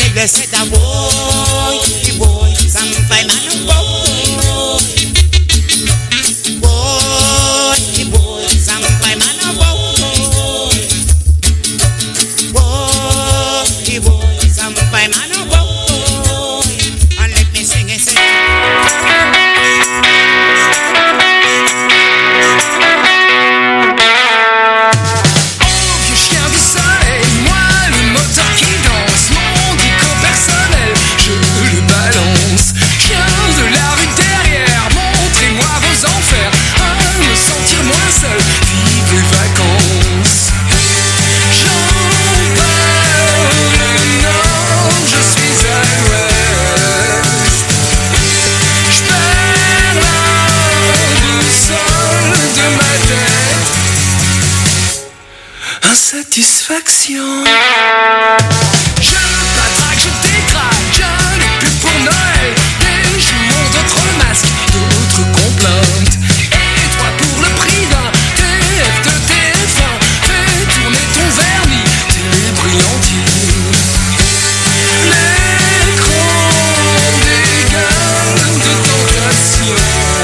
they said a boy, some five man boy, some five man boy, some five man boy, and let me sing it. Insatisfaction. Je patraque, je décraque, je n'ai plus pour Noël. Des jours, d'autres masques, d'autres complaintes. Et toi pour le prix d'un TF de TF1, fais tourner ton vernis, tes brillantines. L'écran des gueules de tentation.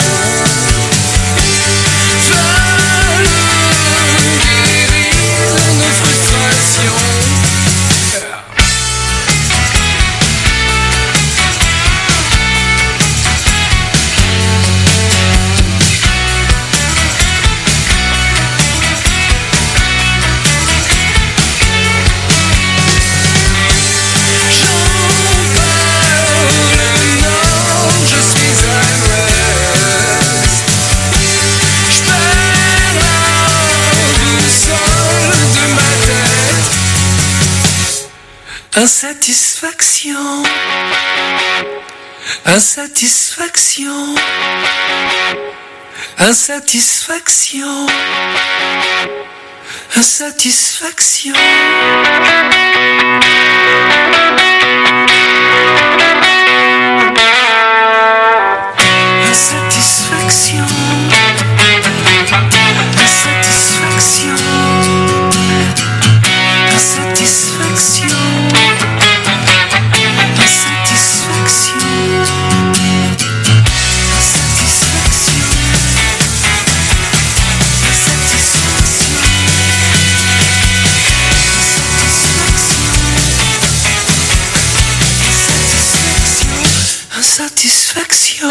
Insatisfaction. Insatisfaction. Insatisfaction. Insatisfaction. Insatisfaction. Insatisfaction. Insatisfaction. Satisfaction.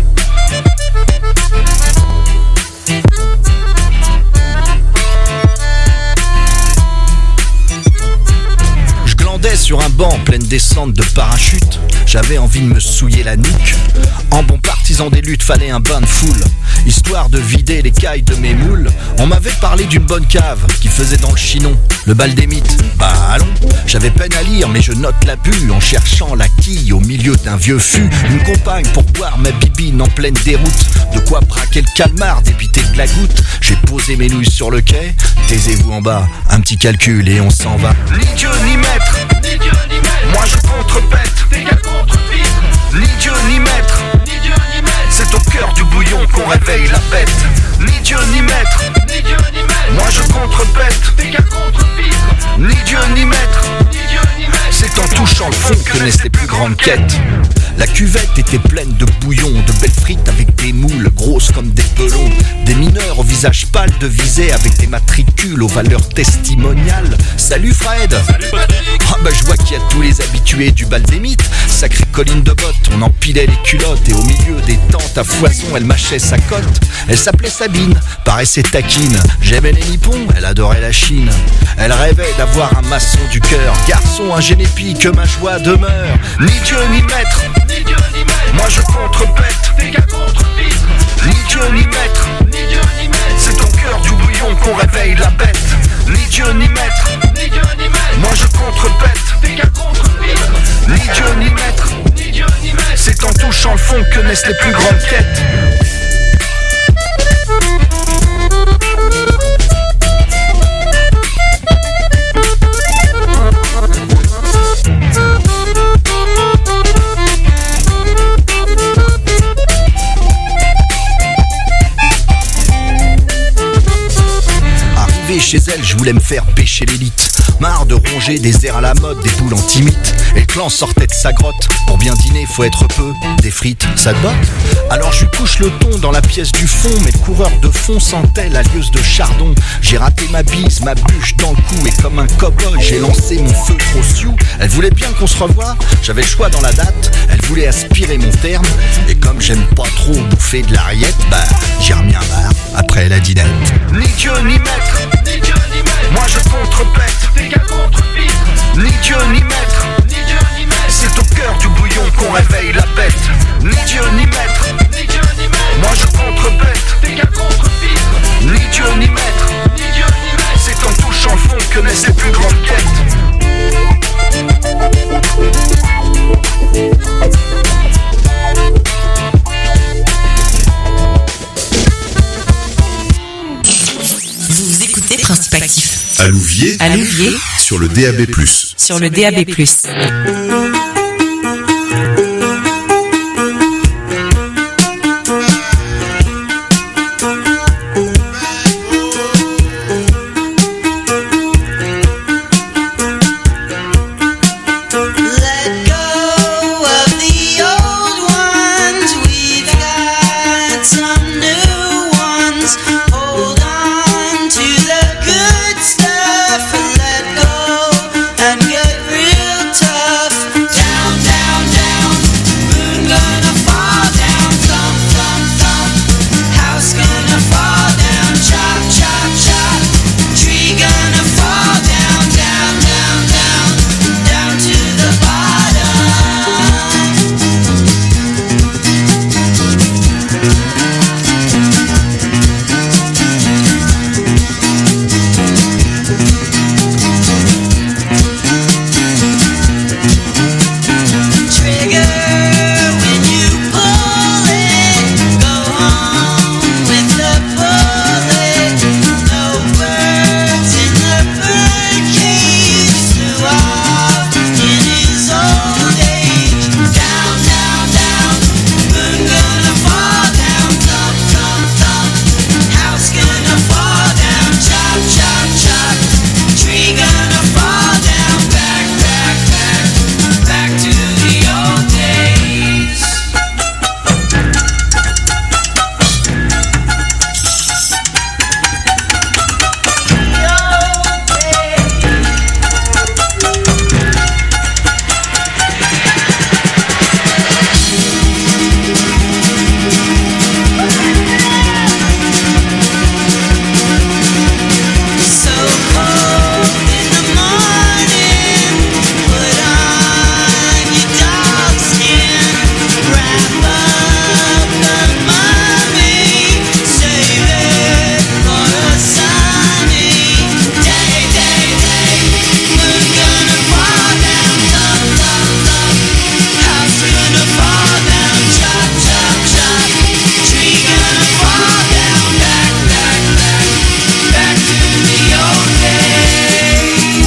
Je glandais sur un banc en pleine descente de parachute. J'avais envie de me souiller la nuque. En bon partisan des luttes, fallait un bain de foule, histoire de vider les cailles de mes moules. On m'avait parlé d'une bonne cave qui faisait dans le Chinon le bal des mythes. Bah allons, j'avais peine à lire mais je note la bu en cherchant la quille au milieu d'un vieux fût. Une compagne pour boire ma bibine en pleine déroute. De quoi braquer le calmar, débiter de la goutte. J'ai posé mes nouilles sur le quai. Taisez-vous en bas, un petit calcul et on s'en va. Ni Dieu ni maître, ni Dieu ni maître. Moi je contrepète, des gars contre-filtre. Ni Dieu ni maître, ni Dieu ni maître. C'est au cœur du bouillon qu'on réveille la bête. Ni Dieu ni maître, ni Dieu ni maître. Moi je contrepète, des gars contre-filtre. Ni Dieu ni maître, ni Dieu ni maître. C'est en touchant le fond que naissent les plus grandes quêtes. La cuvette était pleine de bouillon, de belles frites avec des moules grosses comme des pelons. Des mineurs au visage pâle devisaient avec des matricules aux valeurs testimoniales. Salut Fred. Salut Patrick. Ah bah je vois qu'il y a tous les habitués du bal des mythes. Sacrée colline de bottes, on empilait les culottes. Et au milieu des tentes à foison, elle mâchait sa cote. Elle s'appelait Sabine, paraissait taquine. J'aimais les nippons, elle adorait la Chine. Elle rêvait d'avoir un maçon du cœur. Garçon, un génépi, que ma joie demeure. Ni Dieu ni maître, Ni Dieu ni maître. moi je contrepète. Des gars contre-filtre. Ni Dieu ni maître, Ni Dieu ni maître. c'est au cœur du bouillon qu'on réveille la bête. Ni Dieu ni maître, Ni Dieu ni maître. moi je contrepète. Des gars contre-filtre. Ni Dieu ni maître, Ni Dieu ni maître. c'est en touchant le fond que naissent les plus grandes quêtes. Chez elle, je voulais me faire pêcher l'élite. Marre de ronger des airs à la mode, des boules anti-mythes. Et le clan sortait de sa grotte. Pour bien dîner, faut être peu. Des frites, ça te botte? Alors je lui couche le ton dans la pièce du fond. Mais le coureur de fond sentait la lieuse de chardon. J'ai raté ma bise, ma bûche dans le cou. Et comme un cow-boy, j'ai lancé mon feu trop sioux. Elle voulait bien qu'on se revoie, j'avais le choix dans la date. Elle voulait aspirer mon terme. Et comme j'aime pas trop bouffer de l'arriette, bah j'ai remis un bar après la dinette. Ni Dieu ni maître, Ni Dieu ni maître, moi je contrepète. des gars contre filtre. Ni Dieu ni maître, Ni Dieu ni maître, c'est au cœur du bouillon qu'on réveille la bête. Ni Dieu ni maître, ni Dieu ni maître, moi je contrepète. des gars contre filtre. Ni Dieu ni maître, Ni Dieu ni maître, c'est en touchant le fond que naissent les plus grandes quêtes. Vous écoutez Principe Actif À Louviers, sur le DAB+. sur le DAB+. Let go of the old ones. We've got some new ones. Hold on to the good stuff. Let go and get real tough. Down, down, down. Moon gonna fall down. Thump, thump, thump. House gonna fall down. Chop, chop, chop. Tree gonna fall down, down, down, down. Down to the bottom. Trigger when you pull it. Go home with the bullet. No birds in the birdcage. Flew off in his old age. Down, down, down. Moon gonna fall down. Thump, thump, thump. House gonna fall down. Chop, chop, chop. Tree gonna fall down. Back, back, back. Back to the old days. So cold in the morning. Put on your dog skin. Wrap up the mummy. Save it for a sunny day, day, day. Moon gonna fall down. Thump, thump, thump. House gonna fall down. Chop, chop, chop. Tree gonna fall down. Back, back, back. Back to the old days.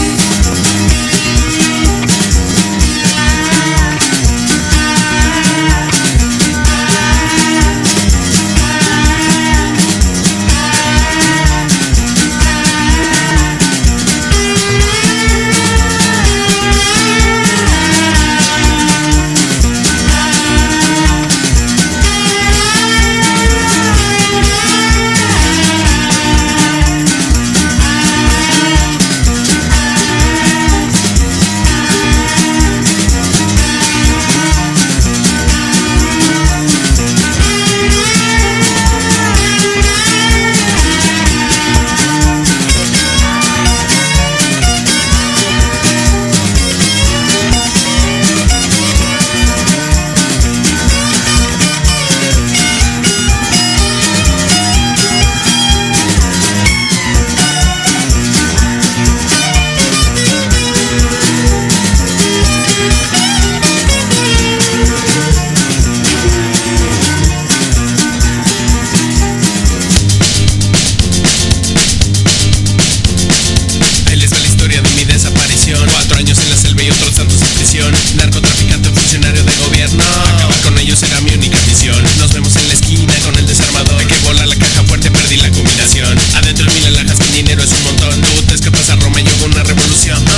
Ahí les va la historia de mi desaparición. 4 años en la selva y otros tantos en prisión. Narcotraficante, funcionario de gobierno. Acabar con ellos era mi única misión. Nos vemos en la esquina con el desarmador. Hay que volar la caja fuerte, perdí la combinación. Adentro 1000 alhajas, con dinero es un montón. Tú te escapas a Roma y yo hago una revolución.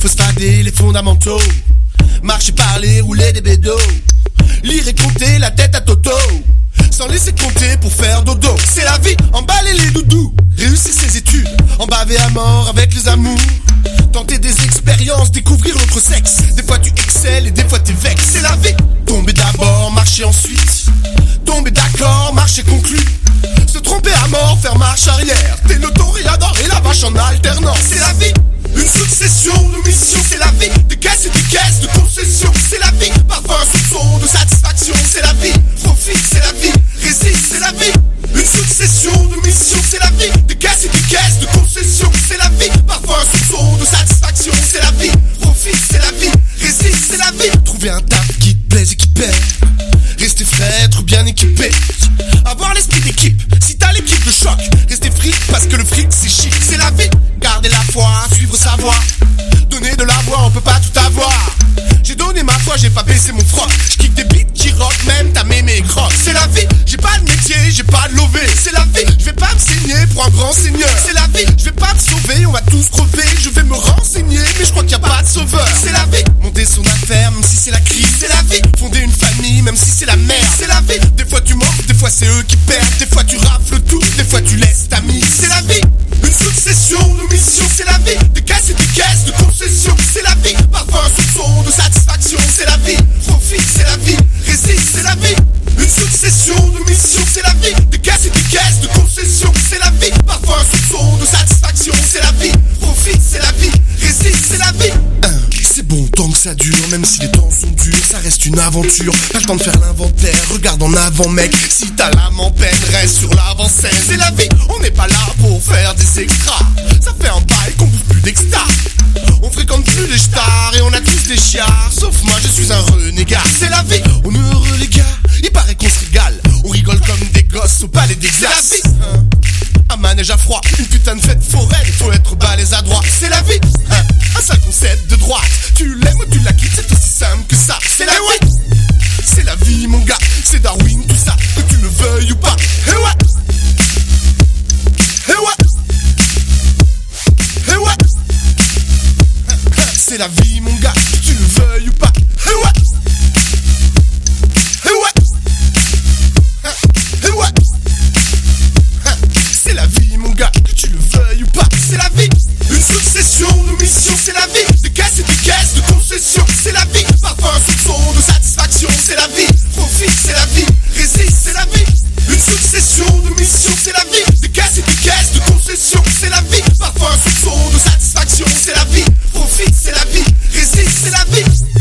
faut se fader les fondamentaux. Marcher, parler, rouler des bédos. Lire et compter la tête à Toto. Sans laisser compter pour faire dodo. C'est la vie, emballer les doudous. Réussir ses études, en baver à mort avec les amours. Tenter des expériences, découvrir l'autre sexe. Des fois tu excelles et des fois t'es vexe. C'est la vie, tomber d'abord, marcher ensuite. Tomber d'accord, marcher conclu. Se tromper à mort, faire marche arrière. T'es notoriador et la vache en alternance. C'est la vie, une succession de missions. C'est la vie, des caisses de concessions. C'est la vie, parfois un soupçon de satisfaction. C'est la vie, profite, c'est la vie. Résiste, c'est la vie, une succession de missions. C'est la vie, des caisses de concessions. C'est la vie, parfois un soupçon de satisfaction. C'est la vie, profite, c'est la vie. Résiste, c'est la vie. Trouver un taf qui te plaise et qui paie. Rester frais, être bien équipé. Avoir l'esprit d'équipe, si t'as l'équipe de choc. Rester fric parce que le fric c'est chic. C'est la vie, garder la foi, suivre sa voie. Donner de la voix, on peut pas tout avoir. J'ai donné ma foi, j'ai pas baissé mon froc. J'kick des beats qui rock, même ta mémé croque. C'est la vie, j'ai pas de métier, j'ai pas de lové. C'est la vie, je vais pas me saigner pour un grand seigneur. C'est la vie, je vais pas me sauver, on va tous crever. Je vais me renseigner, mais je crois qu'il y a pas de sauveur. C'est la vie, monter son affaire, même si c'est la crise. C'est la vie, fonder une famille, même si c'est la merde. C'est la vie, des fois tu manques, des fois c'est eux qui perdent. Des fois tu rafles tout, des fois tu laisses ta mise. C'est la vie, une succession de missions. C'est la vie, des caisses de concessions. C'est la vie, parfois un soupçon de satisfaction. C'est la vie, profite, c'est la vie. Résiste, c'est la vie, une succession de missions. C'est la vie, des caisses de concessions. C'est la vie, parfois un soupçon de satisfaction. C'est la vie, profite, c'est la vie. Résiste, c'est la vie. C'est bon tant que ça dure, même si les temps sont durs, ça reste une aventure. Pas le temps de faire l'inventaire, regarde en avant mec. Si ta l'âme en peine, reste sur l'avant-scène. C'est la vie, on n'est pas là pour faire des extras. Ça fait un bail qu'on bouffe plus d'extra. On fréquente plus les stars et on a tous des chiards. Sauf moi, je suis un renégat. C'est la vie, on est heureux les gars. Il paraît qu'on se régale. On rigole comme des gosses au palais des glaces. C'est la vie, un manège à froid, une putain de fête foraine. Faut être balèze à droite. C'est la vie, un sale concept de droite. Tu l'aimes ou tu la quittes, c'est aussi simple que ça. C'est la vie, c'est la vie mon gars. C'est Darwin tout ça, que tu le veuilles ou pas. Eh ouais, eh ouais, eh ouais. C'est la vie mon gars, que tu le veuilles ou pas. Eh ouais, eh ouais, eh ouais. C'est la vie mon gars, que tu le veuilles ou pas. C'est la vie, une succession de missions. C'est la vie, des caisses de concessions. C'est la vie, parfois un soupçon de satisfaction. C'est la vie, profite, c'est la vie. Résiste, c'est la vie, une succession de missions. C'est la vie, des caisses de concessions. C'est la vie, parfois un soupçon de satisfaction. C'est la vie, profite, c'est la vie. Résiste, c'est la vie.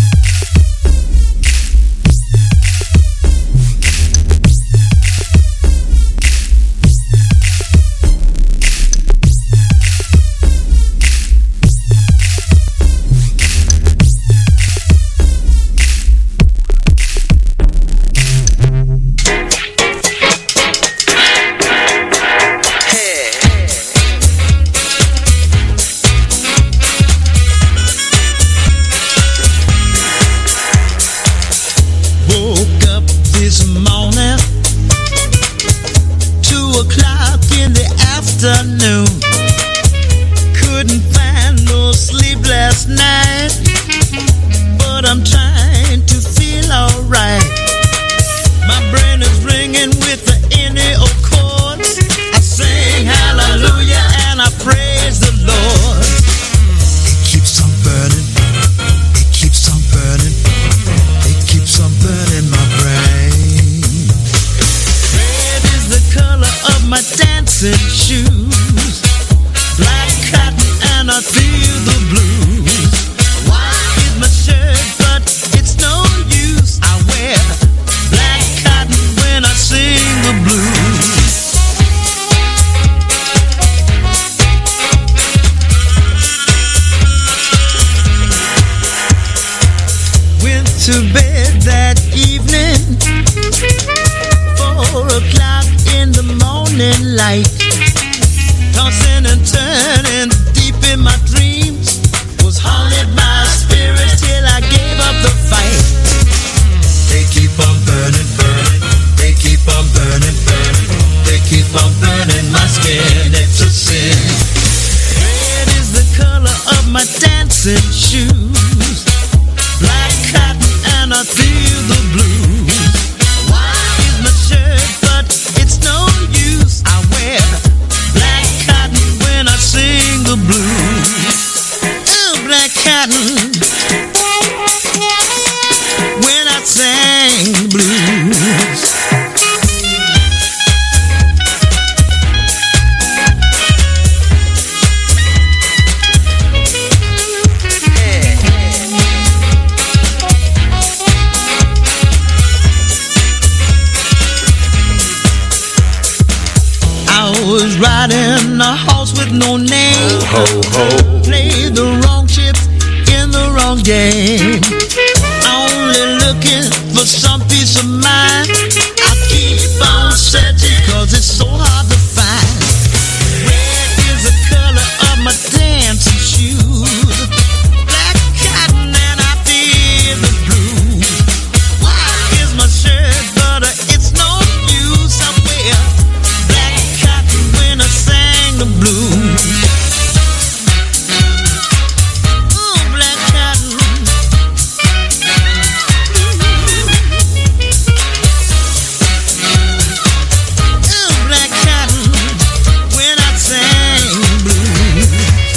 Afternoon, couldn't find no sleep last night, but I'm trying to feel alright. My brain is ringing with the NAO chords. I sing hallelujah and I praise the Lord. It keeps on burning, it keeps on burning, it keeps on burning my brain. Red is the color of my dancing shoes, black cotton and I feel the blues. White is my shirt but it's no use. I wear black cotton when I sing the blues. Went to bed that evening, 4 o'clock in the morning light. Tossing and turning deep in my dreams, was haunted by spirits till I gave up the fight. They keep on burning, burning, they keep on burning, burning, they keep on burning my skin, it's a sin. Red is the color of my dancing shoes. shoes, black cotton, and I feel the blues. White is my shirt, but it's no use. I wear black cotton when I sing the blues. Oh, black cotton when I sing the blues. Was riding a horse with no name. Ho, ho. Played the wrong chips in the wrong game. Only looking for some peace of mind. I keep on searching cause it's so hard to find. Red is the color of my dancing shoes. Black cotton and I feel the blues. White is my shirt but it's no use. I wear black cotton when I sang the blues. Oh, black cotton. Oh, black cotton when I sang the blues.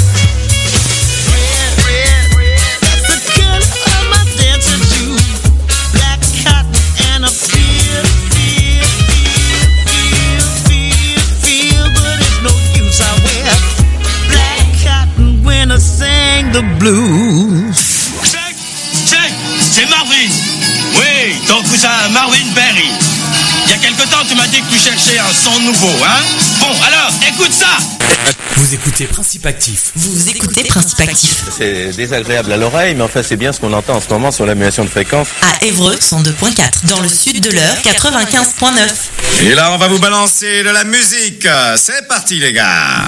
Red, that's the color of my dancing shoes. Black cotton and I feel, but it's no use. I wear black cotton when I sing the blues. Check, check, c'est Marvin. Oui, ton cousin Marvin Berry. Il y a quelque temps, tu m'as dit que tu cherchais un son nouveau, hein? Bon, alors, écoute ça. Vous écoutez Principe Actif. Vous écoutez Principe Actif. C'est désagréable à l'oreille, mais enfin c'est bien ce qu'on entend en ce moment sur l'annulation de fréquence. À Évreux, 102.4. Dans le sud de l'Eure, 95.9. Et là, on va vous balancer de la musique. C'est parti, les gars.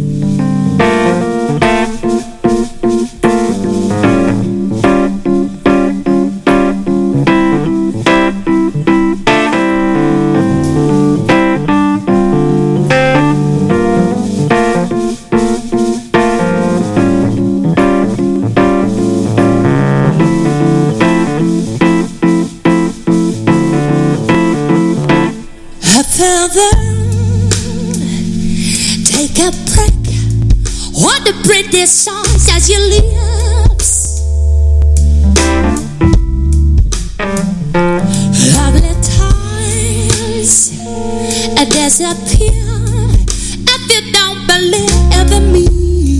Take a break. What the pretty songs as your lips. Lovely times disappear if you don't believe in me.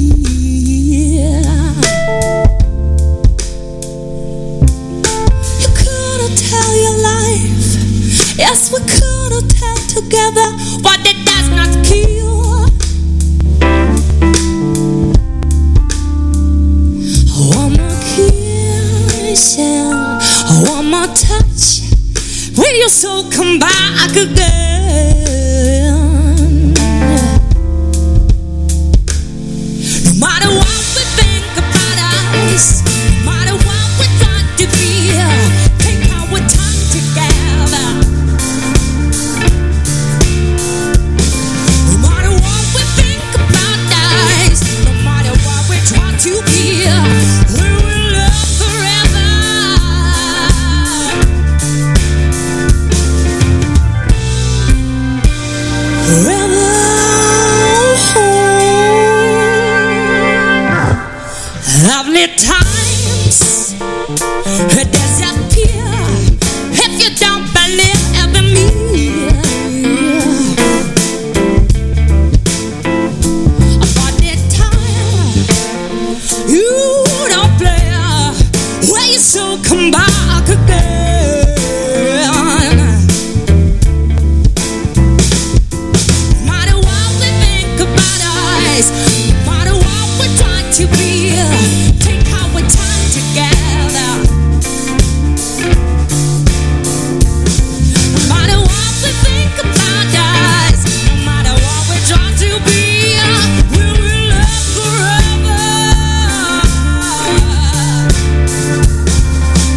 You couldn't tell your life. Yes, we couldn't tell together what it does not kill. One more kiss and one more touch. Will your soul come back again? No matter what we think about us, no matter what we try to be, take our time together. No matter what we think about us, no matter what we try to be, we will love forever. Forever. Lovely times disappear if you don't believe in me. For the time you don't play, where you so come back again. No matter what we think about us, no matter what we try to be, take our time together. No matter what we think about us, no matter what we try to be, we will love forever.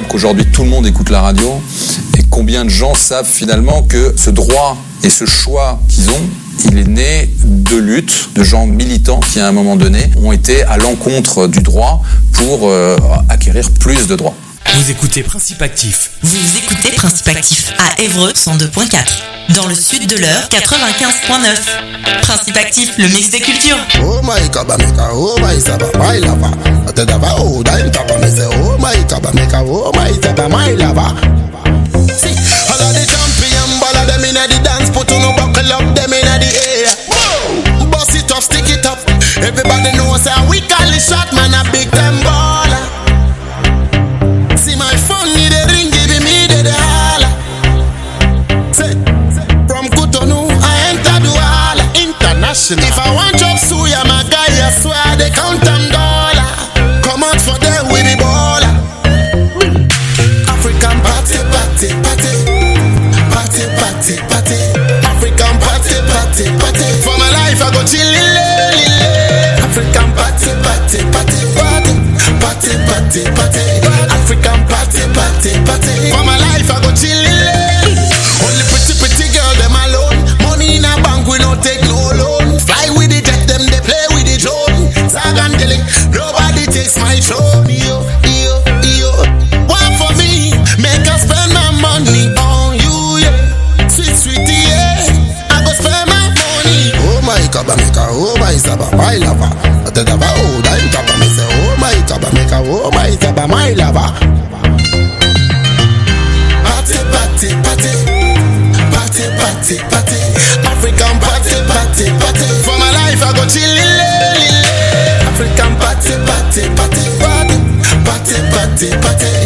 incroyable qu'aujourd'hui tout le monde écoute la radio et combien de gens savent finalement que ce droit et ce choix qu'ils ont, il est né de luttes, de gens militants qui à un moment donné ont été à l'encontre du droit pour acquérir plus de droits. Vous écoutez Principe Actif. Vous écoutez Principe Actif à Évreux 102.4. Dans le sud de l'Eure 95.9. Principe Actif, le mix des cultures. Oh my kabameka, oh my saba, my lava. Atadaba, oh daim kabamese, oh my kabameka, oh my saba, my lava. See, all of the champion, ball of them inna the dance, put on a buckle up, them inna the air. Whoa, bust it up, stick it up. Everybody knows how we call it shot, man, a big time baller. See my phone, need a ring, give me the holla. Say, from Cotonou, I enter Douala International. If I want job suya, my guy, I swear they count them dollar. Come out for them with the baller. African party, party, party. Party, party, party. African party, party, party. For my life, I go chillin', African party, party, party. Party, party, party. African party, party, party. For my life, I go chillin'. Only pretty, pretty girl, them alone. Money in a bank, we don't take no loan. Fly with the jet, them they play with the drone. Zagan Deli, nobody takes my throne. Yo, yo, yo. One for me, make us spend my money on you, yeah. Sweet, sweetie, yeah. I go spend my money. Oh my kabameka, oh my saba, my lover. Atadaba, oh daim kabamese, oh my kabameka, oh my saba, my lover. Party, party, party. Party, party, party. African party, party, party. For my life, I go chillin', African party, party, party. Party, party, party, party.